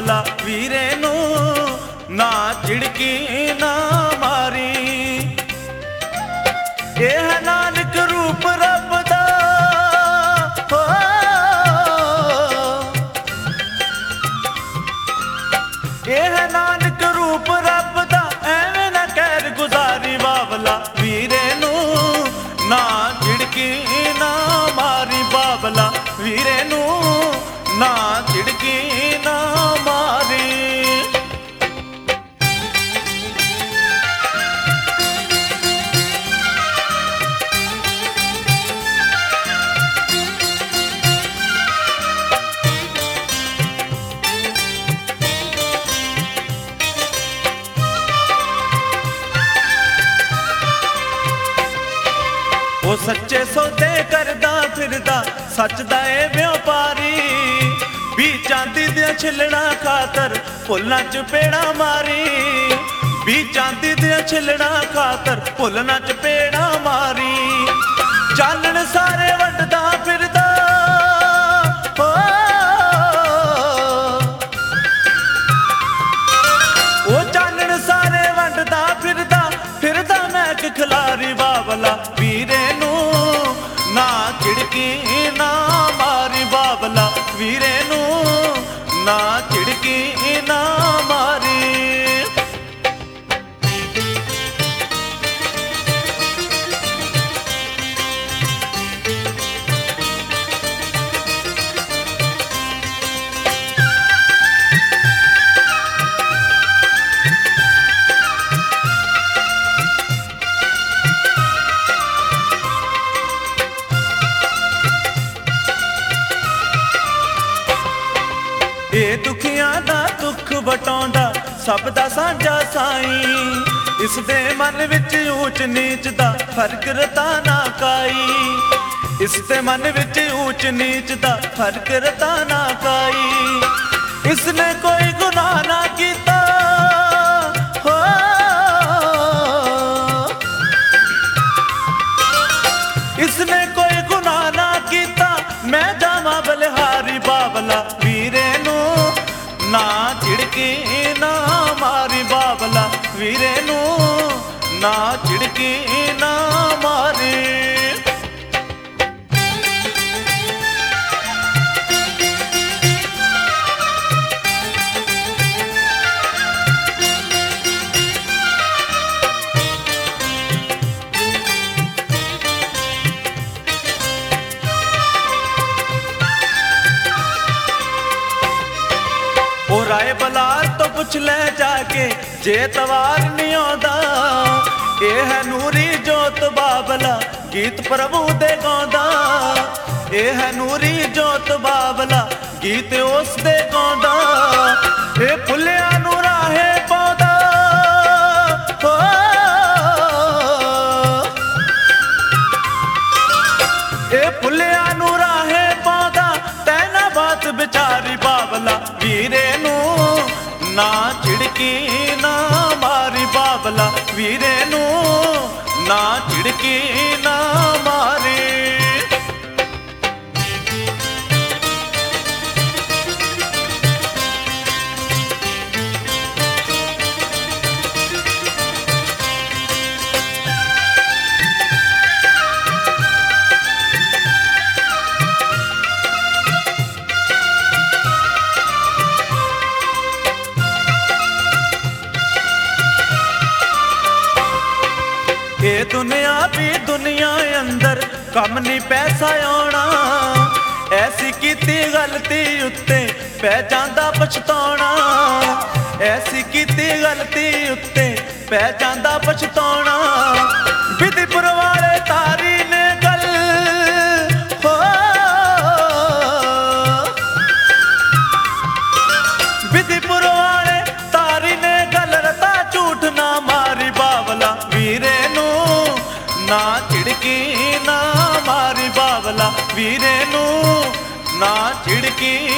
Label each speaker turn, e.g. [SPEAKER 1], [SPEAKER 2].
[SPEAKER 1] ਬਾਬਲਾ ਵੀਰੇ ਨੂੰ, ਨਾ ਝਿੜਕੀ ਨਾ ਮਾਰੀ। ਇਹ ਹੈ ਨਾਨਕ ਰੂਪ ਰੱਬ ਦਾ, ਇਹ ਹੈ ਨਾਨਕ ਰੂਪ ਰੱਬ ਦਾ, ਐਵੇਂ ਨਾ ਕਹਿਰ ਗੁਜ਼ਾਰੀ ਬਾਬਲਾ ਵੀਰੇ ਨੂੰ, ਨਾ ਝਿੜਕੀ ਨਾ ਮਾਰੀ। ਬਾਬਲਾ ਵੀਰੇ ਨੂੰ, ਨਾ ਝਿੜਕੀ ਨਾ ਮਾਰੀ। ਉਹ ਸੱਚੇ ਸੌਦੇ ਕਰਦਾ ਫਿਰਦਾ, ਸੱਚ ਦਾ ਏ ਵਪਾਰੀ, ਵੀ ਚਾਂਦੀ ਦੀਆਂ ਛਿੱਲਣਾ ਖਾਤਰ ਫੁੱਲਾਂ 'ਚ ਪੇੜਾ ਮਾਰੀ, ਵੀ ਚਾਂਦੀ ਦੀਆਂ ਛਿੱਲਣਾ ਖਾਤਰ ਫੁੱਲਾਂ 'ਚ ਪੇੜਾ ਮਾਰੀ। ਚਾਨਣ ਸਾਰੇ ਵੰਡਦਾ ਫਿਰਦਾ, ਉਹ ਚਾਨਣ ਸਾਰੇ ਵੰਡਦਾ ਫਿਰਦਾ, ਫਿਰਦਾ ਮੈਕ ਖਿਲਾਰੀ ਬਾਬਲਾ ਵੀਰੇ ਨੂੰ, ਨਾ ਝਿੜਕੀ ਨਾ ਮਾਰੀ। ਬਾਬਲਾ ਵੀਰੇ ਨੂੰ, ਨਾ ਝਿੜਕੀ ਨਾ ਮਾਰੀ। ਇਹ ਦੁਖੀਆਂ ਦਾ ਦੁੱਖ ਵਟਾਉਂਦਾ, ਸਭ ਦਾ ਸਾਂਝਾ ਸਾਈਂ, ਇਸ ਦੇ ਮਨ ਵਿੱਚ ਊਚ ਨੀਚ ਦਾ ਫਰਕ ਰਤਾ ਨਾ ਕਾਈ, ਇਸ ਦੇ ਮਨ ਵਿੱਚ ਊਚ ਨੀਚ ਦਾ ਫਰਕ ਰਤਾ ਨਾ ਕਾਈ। ਇਸ ਨੇ ਕੋਈ ਗੁਨਾਹ ਨਾ ਕੀਤਾ, ਇਸ ਨੇ ਕੋਈ ਗੁਨਾਹ ਨਾ ਕੀਤਾ, ਮੈਂ ਜਾਵਾਂ ਬਲਿਹਾਰੀ। ਬਾਬਲਾ ਵੀਰੇ ਨੂੰ, ਨਾ ਝਿੜਕੀ ਨਾ ਮਾਰੀ। ਬਾਬਲਾ ਵੀਰੇ ਨੂੰ, ਨਾ ਝਿੜਕੀ ਨਾ ਮਾਰੀ। ਉਹ ਰਾਏ ਬਲਾਰ ਤੋਂ ਪੁੱਛ ਲੈ ਜਾ ਕੇ, ਜੇ ਤਵਾਰ ਨਹੀਂ ਆਉਂਦਾ। ਇਹ ਹੈ ਨੂਰੀ ਜੋਤ ਬਾਬਲਾ, ਗੀਤ ਪ੍ਰਭੂ ਦੇ ਗਾਉਂਦਾ। ਇਹ ਹੈ ਨੂਰੀ ਜੋਤ ਬਾਬਲਾ, ਗੀਤ ਉਸ ਦੇ ਗਾਉਂਦਾ। ਇਹ ਫੁੱਲਿਆਂ ਨੂੰ ਰਾਹੇ ਪਾਉਂਦਾ, ਇਹ ਫੁੱਲਿਆਂ ਨੂੰ ਰਾਹੇ ਪਾਉਂਦਾ, ਤੈਨਾਂ ਬਾਤ ਵਿਚਾਰੀ। ਬਾਬਲਾ ਵੀਰੇ ਨੂੰ, ਨਾ ਝਿੜਕੀ ਨਾ ਮਾਰੀ। ਬਾਬਲਾ ਵੀਰੇ ਨੂੰ, ਨਾ ਝਿੜਕੀ ਨਾ ਮਾਰੀ। ਇਹ ਦੁਨੀਆ ਵੀ ਦੁਨੀਆ ਅੰਦਰ ਕੰਮ ਨਹੀਂ ਪੈਸਾ ਆਉਣਾ, ਐਸੀ ਕੀਤੀ ਗਲਤੀ ਉੱਤੇ ਪੈ ਜਾਂਦਾ ਪਛਤਾਉਣਾ, ਐਸੀ ਕੀਤੀ ਗਲਤੀ ਉੱਤੇ ਪੈ ਜਾਂਦਾ ਪਛਤਾਉਣਾ। ਵਿਧੀਪੁਰ ਵਾਲੇ ਤਾਰੀ ਨੇ ਗੱਲ, ਵਿਧੀਪੁਰ ਵਾਲੇ ਤਾਰੀ ਨੇ ਗੱਲ, ਰਤਾ ਝੂਠ ਨਾ ਮਾਰੀ। ਬਾਬਲਾ ਵੀਰੇ ਨੂੰ, ਨਾ ਝਿੜਕੀ ਨਾ ਮਾਰੀ। ਬਾਬਲਾ ਵੀਰੇ ਨੂੰ, ਨਾ ਝਿੜਕੀ